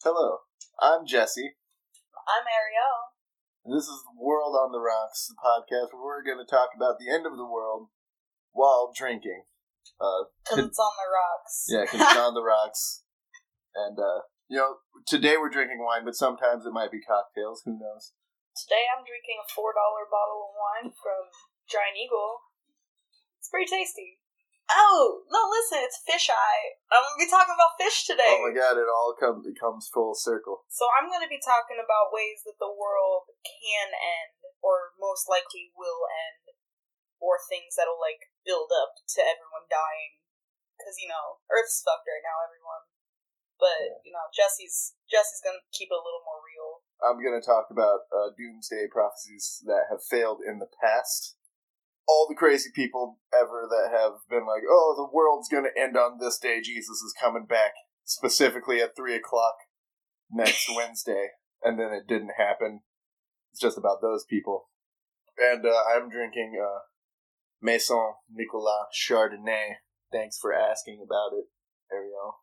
Hello, I'm Jesse. I'm Ariel. And this is World on the Rocks, the podcast where we're going to talk about the end of the world while drinking. Because it's on the rocks. Yeah, because it's on the rocks. And, today we're drinking wine, but sometimes it might be cocktails. Who knows? Today I'm drinking a $4 bottle of wine from Giant Eagle. It's pretty tasty. Oh, no, listen, it's fish eye. I'm going to be talking about fish today. Oh my god, it all comes full circle. So I'm going to be talking about ways that the world can end, or most likely will end, or things that'll, build up to everyone dying. Because, Earth's fucked right now, everyone. But, Jesse's going to keep it a little more real. I'm going to talk about doomsday prophecies that have failed in the past. All the crazy people ever that have been like, oh, the world's going to end on this day, Jesus is coming back, specifically at 3 o'clock next Wednesday, and then it didn't happen. It's just about those people. And I'm drinking Maison Nicolas Chardonnay. Thanks for asking about it, Ariel.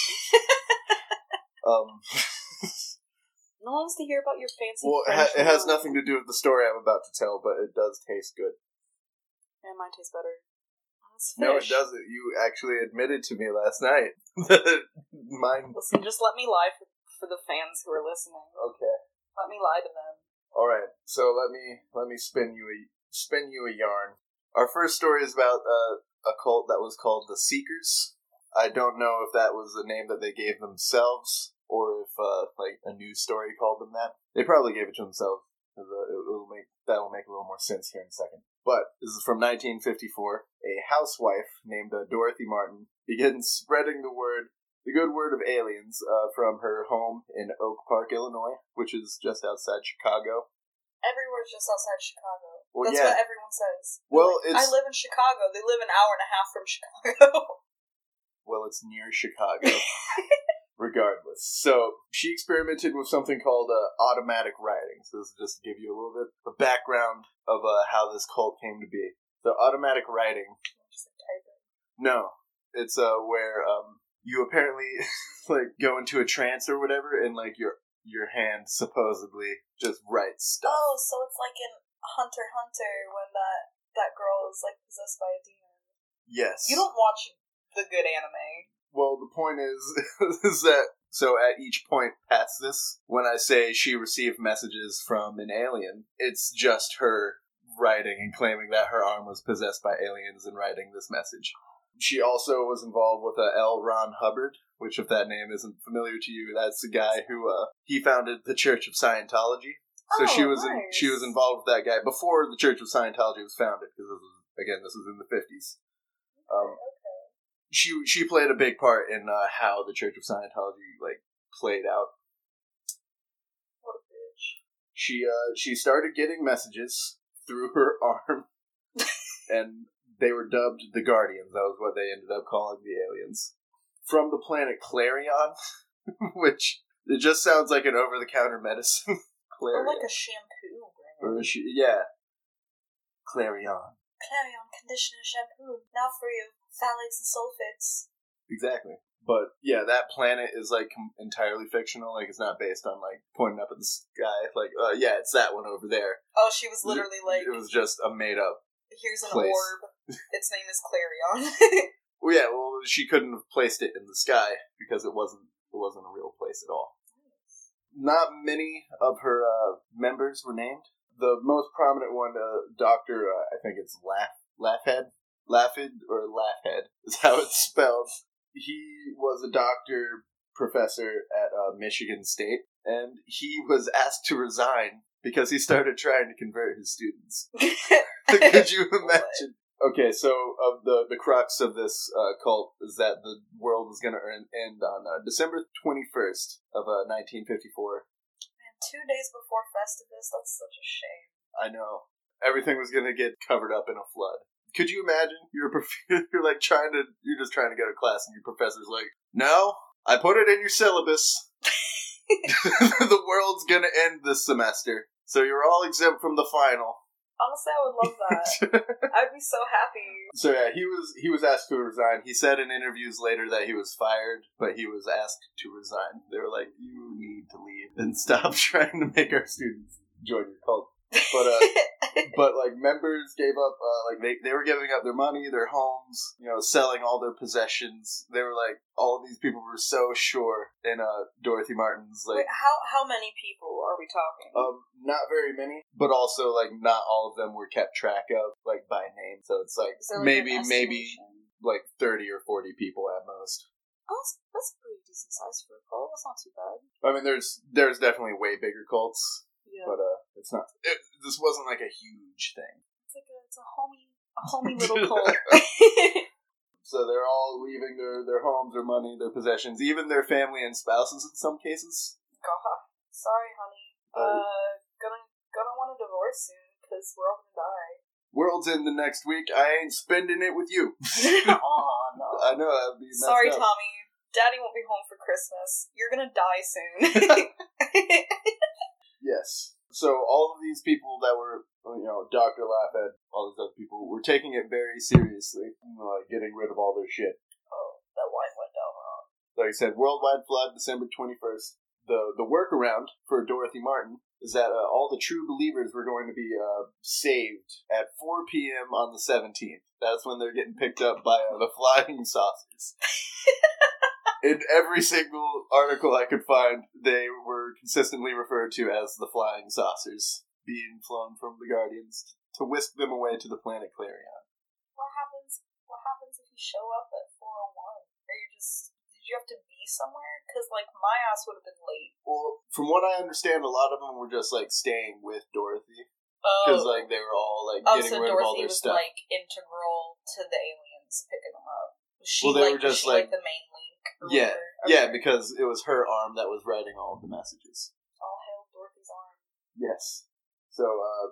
No one wants to hear about your fancy Well, it has nothing to do with the story I'm about to tell, but it does taste good. Yeah, mine tastes better. No, it doesn't. You actually admitted to me last night. Mine. Listen, just let me lie for the fans who are listening. Okay. Let me lie to them. All right. So let me spin you a yarn. Our first story is about a cult that was called the Seekers. I don't know if that was the name that they gave themselves, or if a news story called them that. They probably gave it to themselves. That'll make a little more sense here in a second. But this is from 1954. A housewife named Dorothy Martin begins spreading the good word of aliens from her home in Oak Park, Illinois, which is just outside Chicago. Everywhere's just outside Chicago. Well, That's yeah. what everyone says. Well, I live in Chicago. They live an hour and a half from Chicago. Well, it's near Chicago. Regardless. So, she experimented with something called automatic writing. So this is just to give you a little bit of background of how this cult came to be. So, automatic writing. Just typing. No. It's where you apparently go into a trance or whatever, and your hand supposedly just writes stuff. Oh, so it's like in Hunter x Hunter when that girl is possessed by a demon. Yes. You don't watch the good anime. Well, the point is that, so at each point past this, when I say she received messages from an alien, it's just her writing and claiming that her arm was possessed by aliens and writing this message. She also was involved with L. Ron Hubbard, which if that name isn't familiar to you, that's the guy who, he founded the Church of Scientology. So she was involved with that guy before the Church of Scientology was founded, because this was in the 50s. She played a big part in how the Church of Scientology played out. What a bitch. She started getting messages through her arm, and they were dubbed the Guardians. That was what they ended up calling the aliens. From the planet Clarion, which it just sounds like an over-the-counter medicine. Clarion. Or like a shampoo brand. Clarion. Clarion conditioner shampoo. Now for you. Phthalates and sulfates. Exactly. But, yeah, that planet is, entirely fictional. It's not based on, pointing up at the sky. It's that one over there. Oh, she was literally It was just a made-up here's an place. orb. Its name is Clarion. Well, yeah, she couldn't have placed it in the sky because it wasn't a real place at all. Nice. Not many of her members were named. The most prominent one, Dr. I think it's Laffhead. Laffhead or Laffhead is how it's spelled. He was a doctor professor at Michigan State, and he was asked to resign because he started trying to convert his students. Could you imagine? Okay, so the crux of this cult is that the world was going to end on December 21st of 1954. Man, 2 days before Festivus, that's such a shame. I know. Everything was going to get covered up in a flood. Could you imagine? You're just trying to go to class and your professor's like, no, I put it in your syllabus. The world's gonna end this semester, so you're all exempt from the final. Honestly, I would love that. I'd be so happy. So yeah, he was asked to resign. He said in interviews later that he was fired, but he was asked to resign. They were like, "You need to leave and stop trying to make our students join your cult." But like members gave up, they were giving up their money, their homes, selling all their possessions. They were like, all of these people were so sure in Dorothy Martin's like. Wait, how many people are we talking? Not very many, but also like not all of them were kept track of like by name. So it's like maybe like 30 or 40 people at most. Oh, that's a pretty decent size for a cult. That's not too bad. I mean, there's definitely way bigger cults. Yeah. But it's not. This wasn't like a huge thing. It's a homey little cult. So they're all leaving their homes, their money, their possessions, even their family and spouses in some cases. God, sorry, honey. Gonna want a divorce soon because we're all gonna die. World's end the next week. I ain't spending it with you. Oh no! I know that'd be messed sorry, up. Tommy. Daddy won't be home for Christmas. You're gonna die soon. Yes. So all of these people that were, Dr. Laffett, all these other people, were taking it very seriously, getting rid of all their shit. Oh, that line went down wrong. Like I said, worldwide flood, December 21st. The workaround for Dorothy Martin is that all the true believers were going to be saved at 4 p.m. on the 17th. That's when they're getting picked up by the flying saucers. In every single article I could find, they were consistently referred to as the flying saucers being flown from the Guardians to whisk them away to the planet Clarion. What happens if you show up at 4:01? Did you have to be somewhere? Because, my ass would have been late. Well, from what I understand, a lot of them were just, staying with Dorothy. Oh. Because, they were all, getting rid of all their stuff. So Dorothy was, integral to the aliens picking them up. Was she, they were just, the main link? Yeah, yeah, because it was her arm that was writing all of the messages. All hail Dorothy's arm. Yes. So,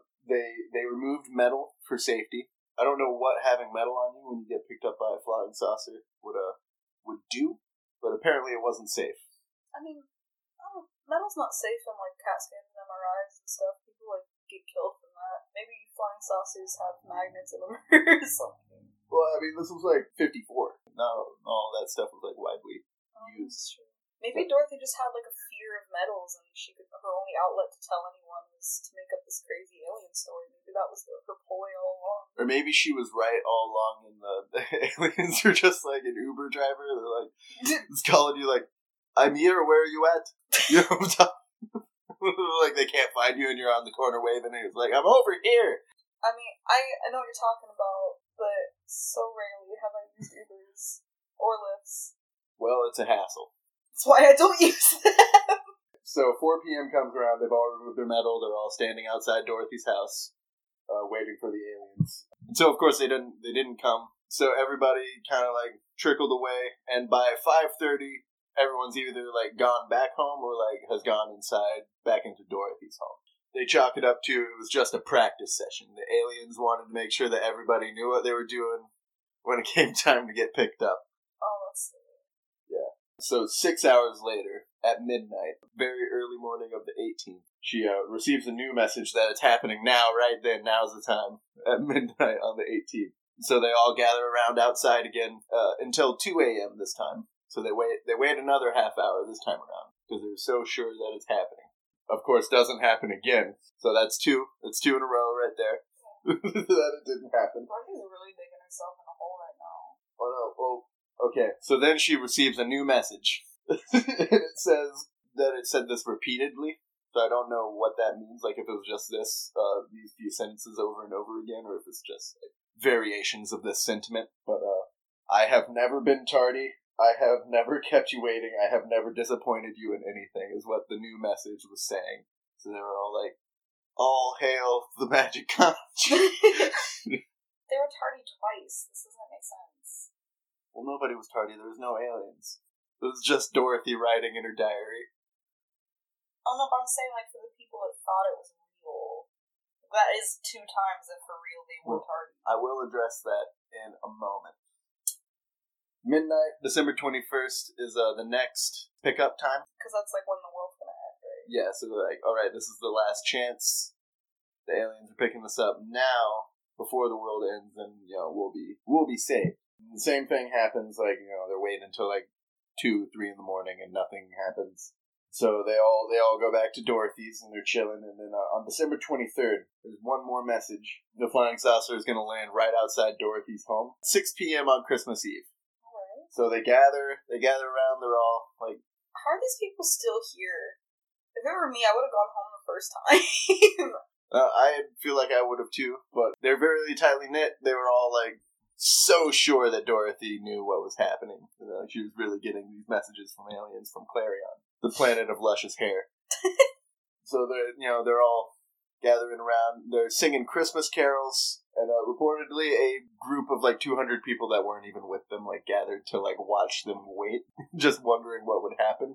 they removed metal for safety. I don't know what having metal on you when you get picked up by a flying saucer would do, but apparently it wasn't safe. I mean, metal's not safe in, CAT scans and MRIs and stuff. People, get killed from that. Maybe flying saucers have magnets in them or something. Well, I mean, this was 54. No, all that stuff was widely used. True. Maybe Dorothy just had a fear of metals, and her only outlet to tell anyone was to make up this crazy alien story. Maybe that was her ploy all along. Or maybe she was right all along, and the aliens are just an Uber driver. They're it's calling you "I'm here. Where are you at?" You know what I'm talking? They can't find you, and you're on the corner waving. And it's "I'm over here." I mean, I know what you're talking about, but so rarely have I used Ubers or Lyfts. Well, it's a hassle. That's why I don't use them. So 4 p.m. comes around. They've all removed their metal. They're all standing outside Dorothy's house, waiting for the aliens. And so, of course, they didn't come. So everybody kind of trickled away. And by 5:30, everyone's either gone back home or has gone inside back into Dorothy's home. They chalk it up to it was just a practice session. The aliens wanted to make sure that everybody knew what they were doing when it came time to get picked up. Oh, that's silly. Yeah. So 6 hours later, at midnight, very early morning of the 18th, she receives a new message that it's happening now, right then. Now's the time. At midnight on the 18th. So they all gather around outside again until 2 a.m. this time. So they wait another half hour this time around because they're so sure that it's happening. Of course, doesn't happen again. So that's two. That's 2 in a row right there. That it didn't happen. Dorothy's really digging herself in a hole right now. Oh no. Well, okay. So then she receives a new message. And it said this repeatedly. So I don't know what that means. If it was just these few sentences over and over again, or if it's just variations of this sentiment. But I have never been tardy. I have never kept you waiting. I have never disappointed you in anything, is what the new message was saying. So they were all all hail the magic conch. They were tardy twice. This doesn't make sense. Well, nobody was tardy. There was no aliens. It was just Dorothy writing in her diary. Oh no, but I'm saying for the people that thought it was real, that is 2 times that for real they were tardy. I will address that in a moment. Midnight, December 21st, is the next pickup time. Because that's when the world's going to end, right? Yeah, so they're alright, this is the last chance. the aliens are picking this up now before the world ends, and we'll be safe. And the same thing happens. Like they're waiting until like 2, 3 in the morning, and nothing happens. So they all go back to Dorothy's, and they're chilling. And then on December 23rd, there's one more message. The flying saucer is going to land right outside Dorothy's home, 6 p.m. on Christmas Eve. Alright. So they gather around. They're all like, how are these people still here? If it were me, I would have gone home the first time. I feel like I would have too, but they're very tightly knit. They were all like so sure that Dorothy knew what was happening. She was really getting these messages from aliens from Clarion, the planet of luscious hair. So they're all gathering around. They're singing Christmas carols, and reportedly a group of like 200 people that weren't even with them like gathered to like watch them wait, just wondering what would happen.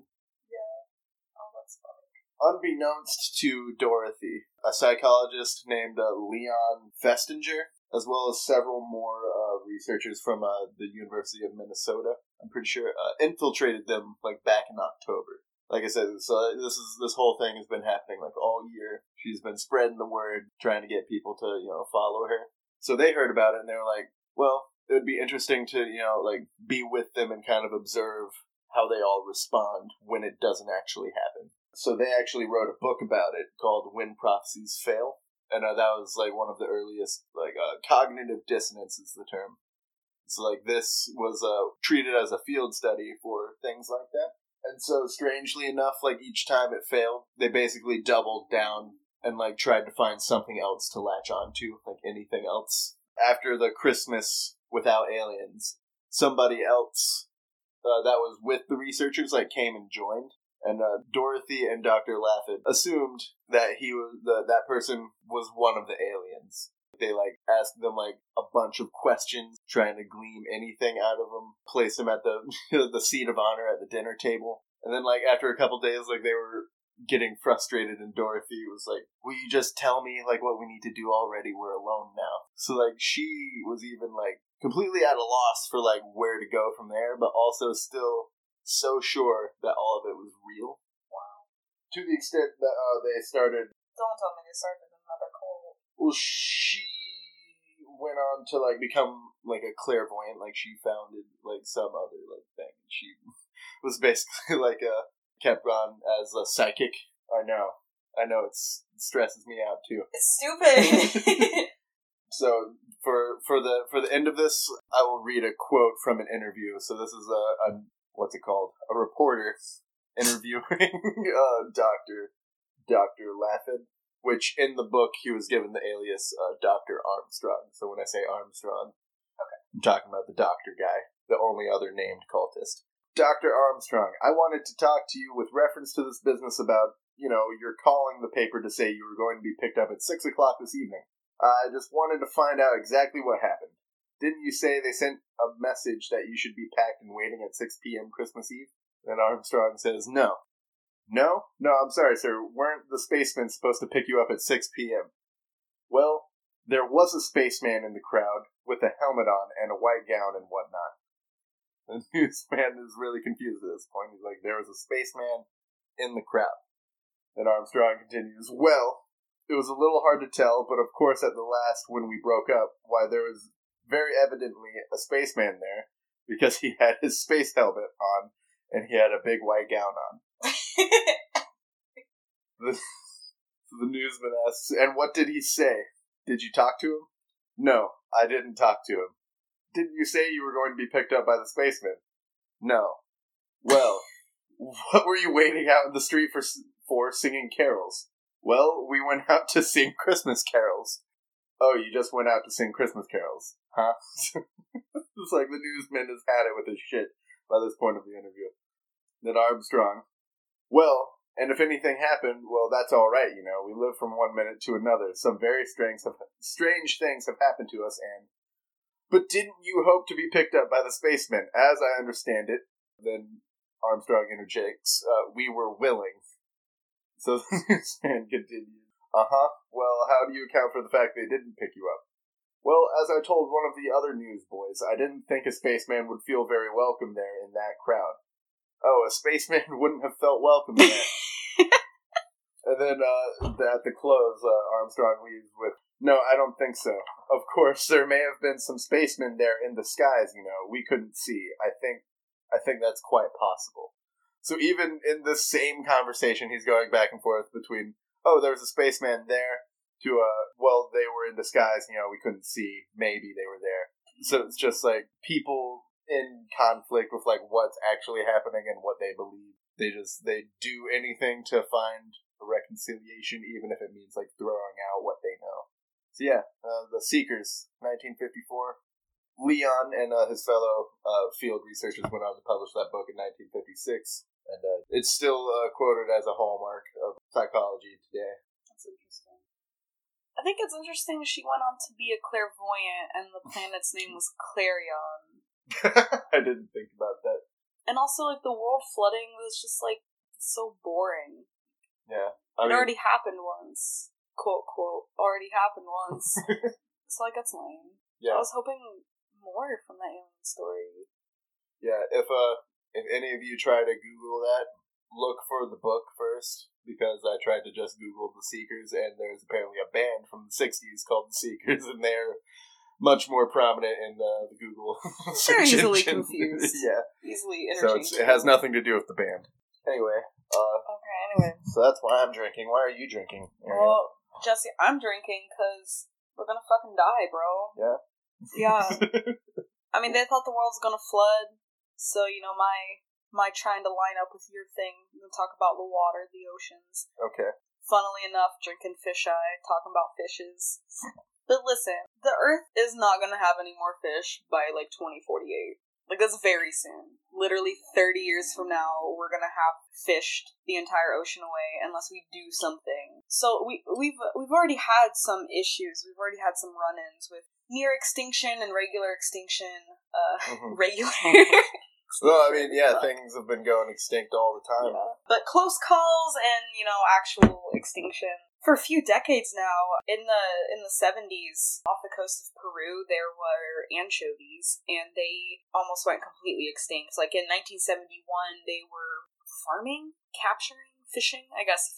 Unbeknownst to Dorothy, a psychologist named Leon Festinger, as well as several more researchers from the University of Minnesota, I'm pretty sure, infiltrated them like back in October. Like I said, so this whole thing has been happening like all year. She's been spreading the word, trying to get people to follow her. So they heard about it, and they were like, well, it would be interesting to like be with them and kind of observe how they all respond when it doesn't actually happen. So they actually wrote a book about it called When Prophecies Fail. And that was like one of the earliest, cognitive dissonance is the term. So like this was treated as a field study for things like that. And so strangely enough, like each time it failed, they basically doubled down and like tried to find something else to latch onto, like anything else. After the Christmas Without Aliens, somebody else that was with the researchers like came and joined. And Dorothy and Dr. Laffin assumed that he was that person was one of the aliens. They like asked them like a bunch of questions, trying to glean anything out of them. Placed them at the the seat of honor at the dinner table. And then like after a couple days, like they were getting frustrated, and Dorothy was like, "Will you just tell me like what we need to do already? We're alone now." So like she was even like completely at a loss for like where to go from there, but also still so sure that all of it was real. Wow. To the extent that they started... Don't tell me they started another cult. Well, she went on to like become like a clairvoyant. Like she founded like some other like thing. She was basically like kept on as a psychic. I know it stresses me out too. It's stupid. So for the end of this, I will read a quote from an interview. So this is a what's it called? A reporter interviewing Dr. Laffin, which in the book he was given the alias Dr. Armstrong. So when I say Armstrong, okay, I'm talking about the doctor guy, the only other named cultist. Dr. Armstrong, I wanted to talk to you with reference to this business about, you're calling the paper to say you were going to be picked up at 6 o'clock this evening. I just wanted to find out exactly what happened. Didn't you say they sent a message that you should be packed and waiting at 6 p.m. Christmas Eve? And Armstrong says, no. No? No, I'm sorry, sir. Weren't the spacemen supposed to pick you up at 6 p.m.? Well, there was a spaceman in the crowd with a helmet on and a white gown and whatnot. The newsman is really confused at this point. He's like, there was a spaceman in the crowd. And Armstrong continues, well, it was a little hard to tell, but of course at the last, when we broke up, why, there was very evidently a spaceman there, because he had his space helmet on, and he had a big white gown on. The newsman asks, and what did he say? Did you talk to him? No, I didn't talk to him. Didn't you say you were going to be picked up by the spaceman? No. Well, what were you waiting out in the street for singing carols? Well, we went out to sing Christmas carols. Oh, you just went out to sing Christmas carols, huh? It's like the newsman has had it with his shit by this point of the interview. Then Armstrong, well, and if anything happened, well, that's all right, We live from one minute to another. Some very strange things have happened to us, and... But didn't you hope to be picked up by the spacemen? As I understand it, then Armstrong interjects, we were willing. So the newsman continued. Uh-huh. Well, how do you account for the fact they didn't pick you up? Well, as I told one of the other newsboys, I didn't think a spaceman would feel very welcome there in that crowd. Oh, a spaceman wouldn't have felt welcome there. And then at the close, Armstrong leaves with, "No, I don't think so. Of course, there may have been some spacemen there in the skies, we couldn't see. I think that's quite possible." So even in the same conversation, he's going back and forth between, "Oh, there was a spaceman there," to, "Well, they were in disguise, we couldn't see. Maybe they were there." So it's just, like, people in conflict with, like, what's actually happening and what they believe. They do anything to find a reconciliation, even if it means, like, throwing out what they know. So yeah, The Seekers, 1954. Leon and his fellow field researchers went on to publish that book in 1956. And it's still quoted as a hallmark of psychology today. That's interesting. I think it's interesting she went on to be a clairvoyant, and the planet's name was Clarion. I didn't think about that. And also, like, the world flooding was just, like, so boring. Yeah. It already happened once. Quote, quote, already happened once. So, like, that's lame. Yeah. I was hoping more from that alien story. Yeah, if any of you try to Google that, look for the book first, because I tried to just Google The Seekers, and there's apparently a band from the 60s called The Seekers, and they're much more prominent in the Google search They're easily engine. confused. Yeah. Easily interchangeable. So it has nothing to do with the band. Anyway. Okay, anyway. So that's why I'm drinking. Why are you drinking, Ariel? Well, Jesse, I'm drinking because we're gonna fucking die, bro. Yeah? Yeah. I mean, they thought the world's gonna flood, so, my trying to line up with your thing, talk about the water, the oceans. Okay. Funnily enough, drinking fish eye, talking about fishes. But listen, the Earth is not gonna have any more fish by, 2048. That's very soon. Literally 30 years from now, we're gonna have fished the entire ocean away unless we do something. So we've already had some issues. We've already had some run-ins with near extinction and regular extinction. Regular. Well, I mean, yeah, things have been going extinct all the time. Yeah. But close calls and, actual extinction. For a few decades now, in the 70s, off the coast of Peru, there were anchovies, and they almost went completely extinct. Like, in 1971, they were fishing,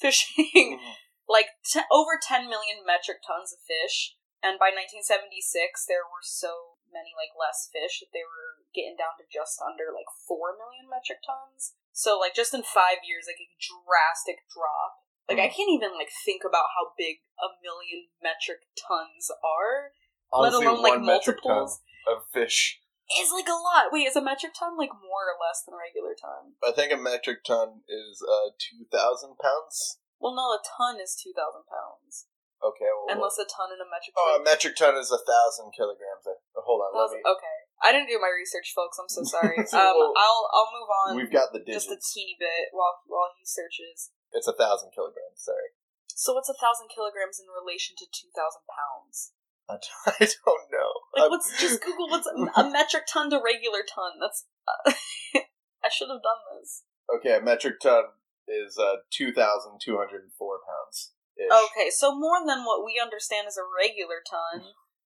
over 10 million metric tons of fish, and by 1976, there were so many, less fish that they were getting down to just under, 4 million metric tons. So, just in 5 years, a drastic drop. I can't even, think about how big 1 million metric tons are, Honestly, let alone, one metric multiples. ton of fish. Is, a lot. Wait, is a metric ton, more or less than a regular ton? I think a metric ton is 2,000 pounds. Well, no, a ton is 2,000 pounds. Okay, well... Unless a ton in a metric ton... Oh, a metric ton is 1,000 kilograms. Hold on, let me... Okay. I didn't do my research, folks. I'm so sorry. Well, I'll move on. We've got the digits. Just a teeny bit while he searches. It's 1,000 kilograms, sorry. So what's 1,000 kilograms in relation to 2,000 pounds? I don't know. Let's just Google what's a metric ton to regular ton. That's... I should have done this. Okay, a metric ton is 2,204 pounds. Okay, so more than what we understand as a regular ton.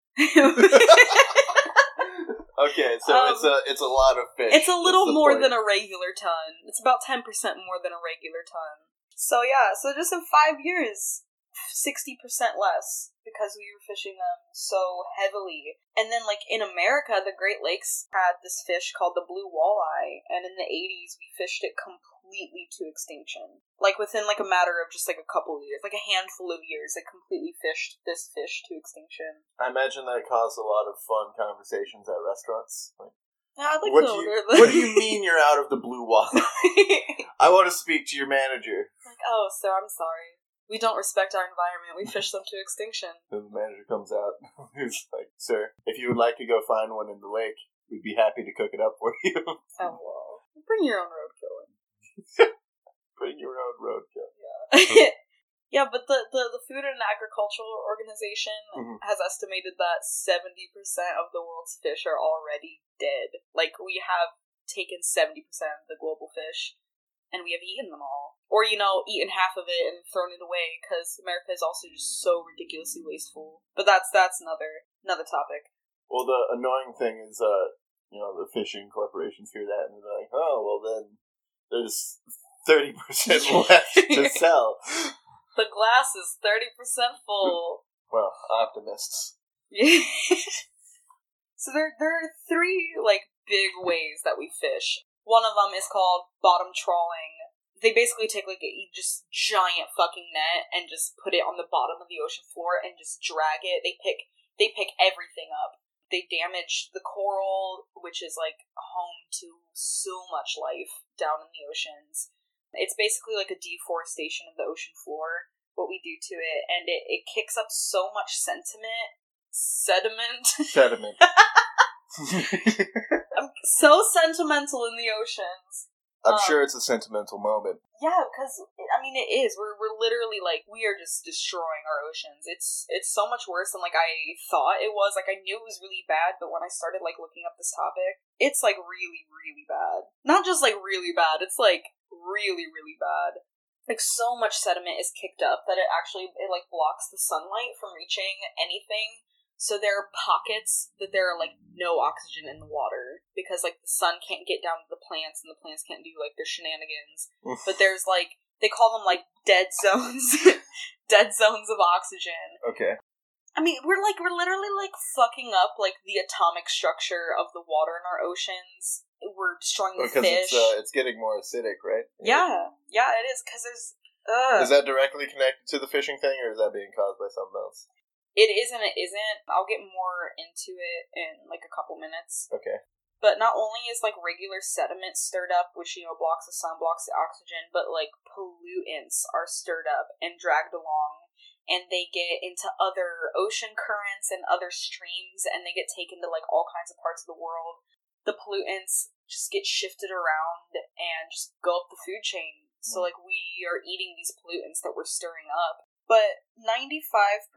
Okay, so it's a lot of fish. It's a little more than a regular ton. It's about 10% more than a regular ton. So yeah, so just in 5 years, 60% less, because we were fishing them so heavily. And then, in America, the Great Lakes had this fish called the blue walleye, and in the 80s, we fished it completely to extinction. Within, a matter of just, a couple of years, a handful of years, it completely fished this fish to extinction. I imagine that caused a lot of fun conversations at restaurants. Yeah, I'd like what to order what do you mean you're out of the blue walleye? I want to speak to your manager. Oh, sir, I'm sorry. We don't respect our environment. We fish them to extinction. Then the manager comes out. He's like, "Sir, if you would like to go find one in the lake, we'd be happy to cook it up for you." Oh, well. Bring your own roadkill in. Bring your own roadkill. Yeah. Yeah, but the Food and Agricultural Organization has estimated that 70% of the world's fish are already dead. We have taken 70% of the global fish, and we have eaten them all. Or, eaten half of it and thrown it away, because America is also just so ridiculously wasteful. But that's another topic. Well, the annoying thing is, the fishing corporations hear that, and they're like, "Oh, well then, there's 30% left to sell." The glass is 30% full. Well, optimists. So there are three, like, big ways that we fish. One of them is called bottom trawling. They basically take, like, a just giant fucking net and just put it on the bottom of the ocean floor and just drag it. They pick everything up. They damage the coral, which is, like, home to so much life down in the oceans. It's basically like a deforestation of the ocean floor, what we do to it, and it kicks up so much sediment. I'm so sentimental in the oceans. I'm sure it's a sentimental moment. Yeah, because, I mean, it is. We're literally, like, we are just destroying our oceans. It's so much worse than, like, I thought it was. Like, I knew it was really bad, but when I started, like, looking up this topic, it's, like, really, really bad. Not just, like, really bad. It's, like, really, really bad. Like, so much sediment is kicked up that it blocks the sunlight from reaching anything. So there are pockets that there are, like, no oxygen in the water because, like, the sun can't get down to the plants and the plants can't do, like, their shenanigans. But there's, like, they call them, like, dead zones. Dead zones of oxygen. Okay. I mean, we're literally, like, fucking up, like, the atomic structure of the water in our oceans. We're destroying the fish. Because it's getting more acidic, right? Yeah, it is, because there's... Is that directly connected to the fishing thing, or is that being caused by something else? It is and it isn't. I'll get more into it in, like, a couple minutes. Okay. But not only is, like, regular sediment stirred up, which, blocks the sun, blocks the oxygen, but, like, pollutants are stirred up and dragged along, and they get into other ocean currents and other streams, and they get taken to, like, all kinds of parts of the world. The pollutants just get shifted around and just go up the food chain. So, like, we are eating these pollutants that we're stirring up. But 95%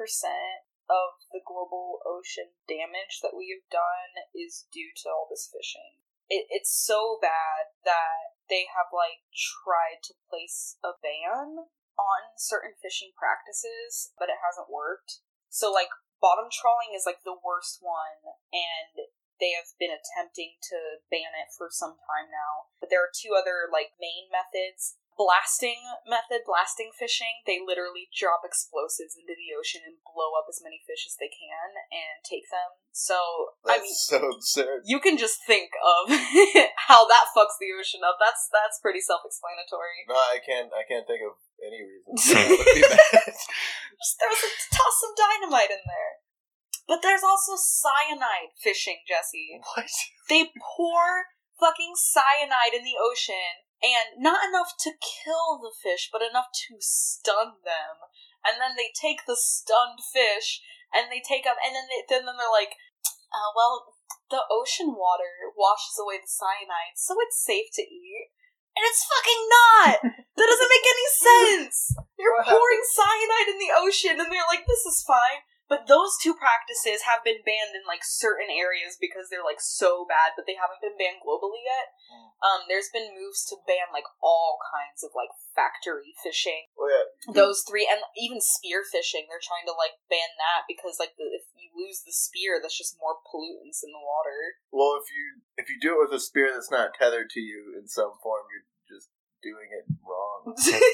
of the global ocean damage that we have done is due to all this fishing. It's so bad that they have, like, tried to place a ban on certain fishing practices, but it hasn't worked. So, like, bottom trawling is, like, the worst one, and they have been attempting to ban it for some time now. But there are two other, like, main methods. Blasting fishing, they literally drop explosives into the ocean and blow up as many fish as they can and take them. So, That's so absurd. You can just think of how that fucks the ocean up. That's pretty self-explanatory. No, I can't think of any reason that would be bad. Just toss some dynamite in there. But there's also cyanide fishing, Jesse. What? They pour fucking cyanide in the ocean, and not enough to kill the fish, but enough to stun them. And then they take the stunned fish, and they take them, and then they're like, well, the ocean water washes away the cyanide, so it's safe to eat. And it's fucking not! That doesn't make any sense! You're pouring cyanide in the ocean, and they're like, this is fine. But those two practices have been banned in, like, certain areas because they're, like, so bad, but they haven't been banned globally yet. There's been moves to ban, like, all kinds of, like, factory fishing. Oh, yeah. Those three, and even spear fishing, they're trying to, like, ban that because, like, if you lose the spear, that's just more pollutants in the water. Well, if you do it with a spear that's not tethered to you in some form, you're just doing it wrong.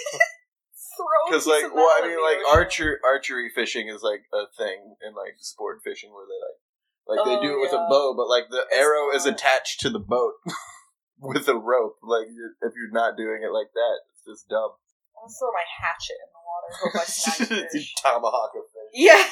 Because, like, well, I mean, like, archery fishing is, like, a thing in, like, sport fishing where they, they do it with a bow, but, like, the arrow is attached to the boat with a rope. Like, if you're not doing it like that, it's just dumb. I'm gonna throw my hatchet in the water, hope I snag a fish. Tomahawk a fish. Yeah!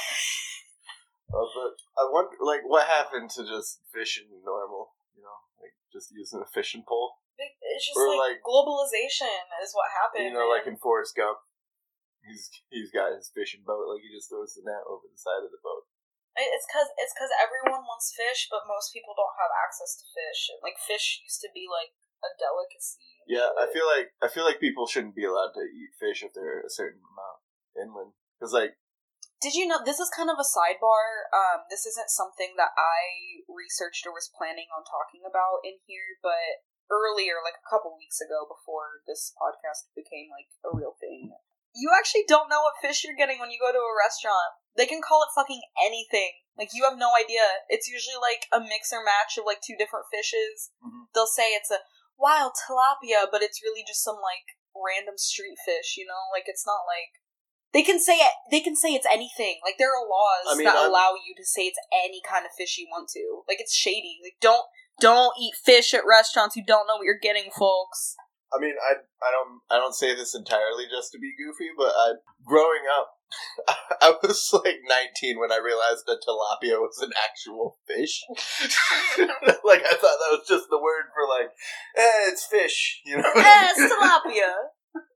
But I wonder, like, what happened to just fishing normal, like, just using a fishing pole? It's just, like, globalization is what happened, like in Forrest Gump. He's got his fishing boat, like he just throws the net over the side of the boat. It's cause everyone wants fish, but most people don't have access to fish. Like, fish used to be, like, a delicacy. Yeah, I feel like people shouldn't be allowed to eat fish if they're a certain amount inland. Because, like, did you know, this is kind of a sidebar, this isn't something that I researched or was planning on talking about in here, but earlier, like a couple weeks ago, before this podcast became, like, a real thing, you actually don't know what fish you're getting when you go to a restaurant. They can call it fucking anything. Like, you have no idea. It's usually, like, a mix or match of, like, two different fishes. Mm-hmm. They'll say it's a wild tilapia, but it's really just some, like, random street fish, Like, it's not, like, They can say it's anything. Like, there are laws that allow you to say it's any kind of fish you want to. Like, it's shady. Like, don't eat fish at restaurants. You don't know what you're getting, folks. I mean, I don't say this entirely just to be goofy, but growing up, I was like 19 when I realized that tilapia was an actual fish. Like, I thought that was just the word for like, it's fish, you know? It's tilapia.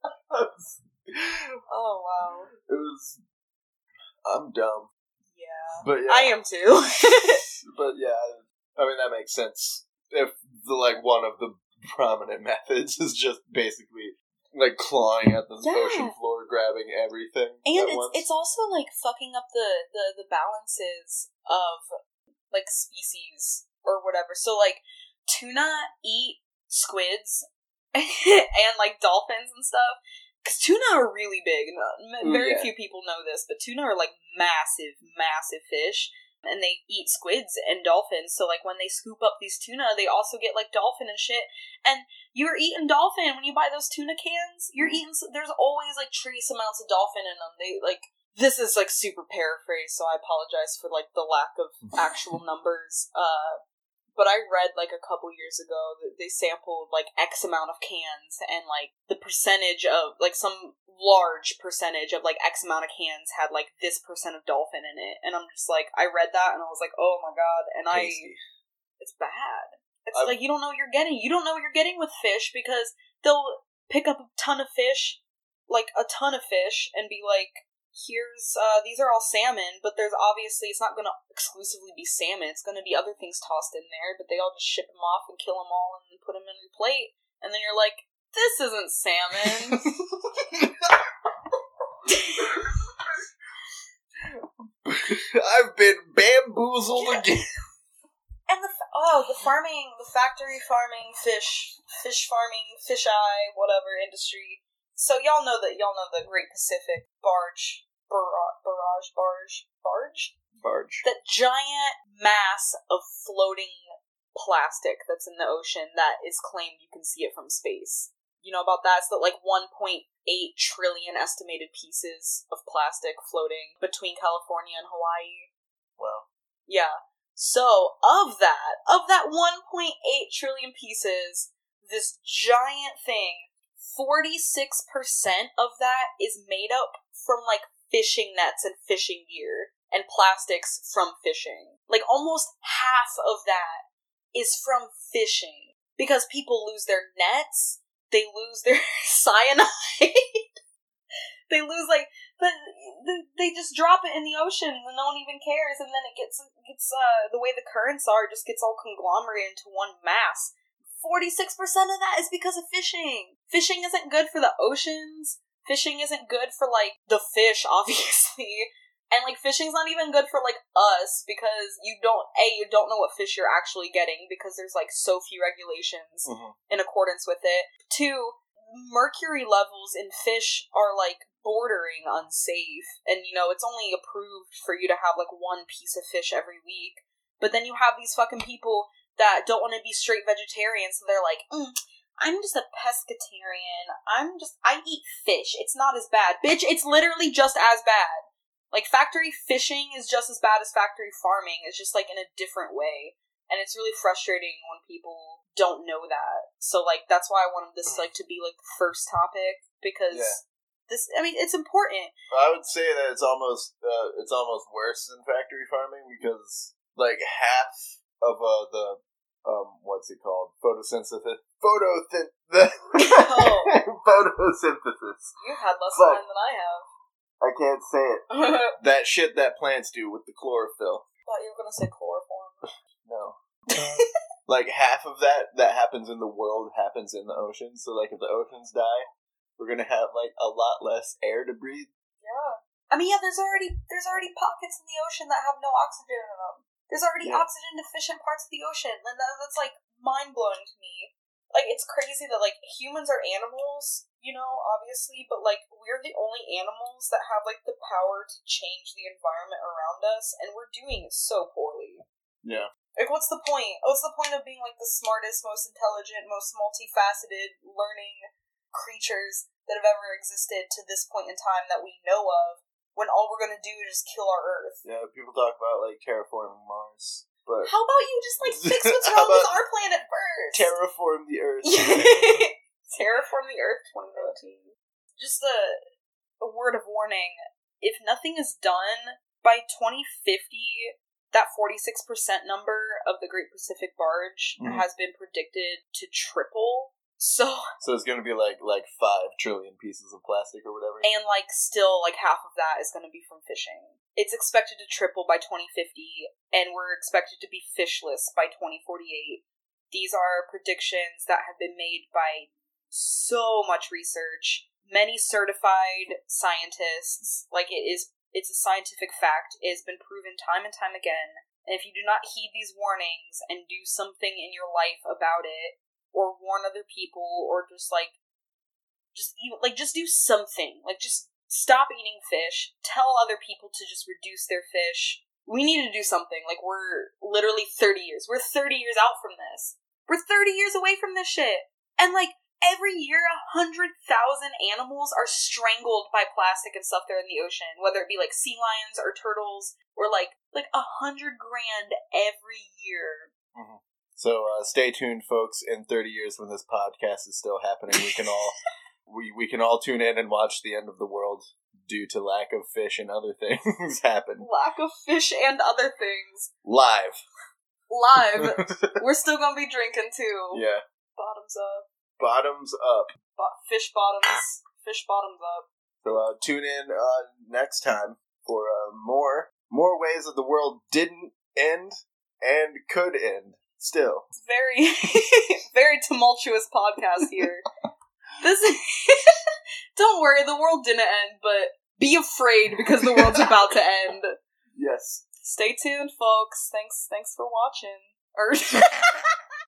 Oh, wow. It was... I'm dumb. Yeah. But yeah. I am too. But yeah, I mean, that makes sense. If one of the prominent methods is just basically like clawing at the ocean floor, grabbing everything. And it's also like fucking up the balances of like species or whatever. So like tuna eat squids and like dolphins and stuff. Because tuna are really big. Very few people know this, but tuna are like massive, massive fish. And they eat squids and dolphins. So like when they scoop up these tuna, they also get like dolphin and shit. And you're eating dolphin when you buy those tuna cans. You're eating. There's always like trace amounts of dolphin in them. They like. This is like super paraphrased, so I apologize for like the lack of actual numbers. But I read, like, a couple years ago that they sampled, like, X amount of cans, and, like, the percentage of, like, some large percentage of, like, X amount of cans had, like, this % of dolphin in it. And I'm just, like, I read that, and I was like, oh my god, and it's bad. It's like, you don't know what you're getting. You don't know what you're getting with fish, because they'll pick up a ton of fish, like, a ton of fish, and be like, here's, these are all salmon, but there's obviously, it's not going to exclusively be salmon, it's going to be other things tossed in there, but they all just ship them off and kill them all and put them in your plate, and then you're like, this isn't salmon. I've been bamboozled again. And the factory farming, fish farming, fish eye, whatever industry. So y'all know the Great Pacific barge. That giant mass of floating plastic that's in the ocean that is claimed you can see it from space. You know about that? It's the like 1.8 trillion estimated pieces of plastic floating between California and Hawaii. Wow. Yeah. So, of that 1.8 trillion pieces, this giant thing, 46% of that is made up from, like, fishing nets and fishing gear, and plastics from fishing. Like, almost half of that is from fishing. Because people lose their nets, they lose their cyanide, they lose, like, they just drop it in the ocean and no one even cares, and then it gets the way the currents are, it just gets all conglomerated into one mass. 46% of that is because of fishing. Fishing isn't good for the oceans. Fishing isn't good for, like, the fish, obviously. And, like, fishing's not even good for, like, us, because you don't know what fish you're actually getting, because there's, like, so few regulations in accordance with it. 2, mercury levels in fish are, like, bordering unsafe. And, you know, it's only approved for you to have, like, one piece of fish every week. But then you have these fucking people that don't want to be straight vegetarians, so they're like, I'm just a pescatarian. I eat fish. It's not as bad. Bitch, it's literally just as bad. Like, factory fishing is just as bad as factory farming. It's just, like, in a different way. And it's really frustrating when people don't know that. So, like, that's why I wanted this, like, to be, like, the first topic, because it's important. I would say that it's almost worse than factory farming, because, like, half of the what's it called? Photosynthesis. Photosynthesis. You've had less time than I have. I can't say it. That shit that plants do with the chlorophyll. I thought you were gonna say chloroform. No. Like, half of that happens in the world happens in the ocean. So, like, if the oceans die, we're gonna have, like, a lot less air to breathe. Yeah. I mean, yeah, there's already pockets in the ocean that have no oxygen in them. There's already oxygen-deficient parts of the ocean, and that's, like, mind-blowing to me. Like, it's crazy that, like, humans are animals, you know, obviously, but, like, we're the only animals that have, like, the power to change the environment around us, and we're doing it so poorly. Yeah. Like, what's the point? What's the point of being, like, the smartest, most intelligent, most multifaceted, learning creatures that have ever existed to this point in time that we know of, when all we're gonna do is just kill our Earth. Yeah, people talk about, like, terraforming Mars, but... How about you just, like, fix what's wrong with our planet first? Terraform the Earth. Terraform the Earth 2019. Just a word of warning. If nothing is done, by 2050, that 46% number of the Great Pacific Barge has been predicted to triple. So it's gonna be like 5 trillion pieces of plastic or whatever. And, like, still, like, half of that is gonna be from fishing. It's expected to triple by 2050, and we're expected to be fishless by 2048. These are predictions that have been made by so much research. Many certified scientists, like, it's a scientific fact. It has been proven time and time again. And if you do not heed these warnings and do something in your life about it, or warn other people, or just do something. Like, just stop eating fish. Tell other people to just reduce their fish. We need to do something. Like, we're literally 30 years. We're 30 years out from this. We're 30 years away from this shit. And, like, every year, 100,000 animals are strangled by plastic and stuff there in the ocean. Whether it be, like, sea lions or turtles, or, like 100 grand every year. Mm-hmm. So, stay tuned, folks. In 30 years, when this podcast is still happening, we can all we can all tune in and watch the end of the world due to lack of fish and other things happen. Lack of fish and other things. Live. We're still gonna be drinking too. Yeah. Bottoms up. Bottoms up. Fish bottoms. Fish bottoms up. So, tune in next time for more ways that the world didn't end and could end. Still. It's very, very tumultuous podcast here. Don't worry, the world didn't end, but be afraid because the world's about to end. Yes. Stay tuned, folks. Thanks for watching.